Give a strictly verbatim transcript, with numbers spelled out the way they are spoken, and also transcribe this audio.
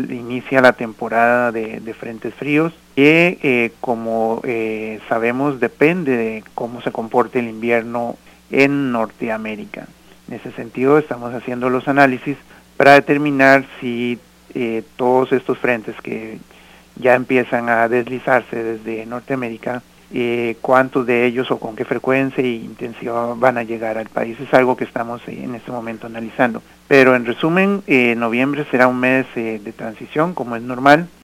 inicia la temporada de, de frentes fríos, que eh, como eh, sabemos depende de cómo se comporte el invierno en Norteamérica. En ese sentido estamos haciendo los análisis para determinar si eh, todos estos frentes que ya empiezan a deslizarse desde Norteamérica, eh, cuántos de ellos o con qué frecuencia e intensidad van a llegar al país. Es algo que estamos eh, en este momento analizando. Pero en resumen, eh, noviembre será un mes eh, de transición, como es normal.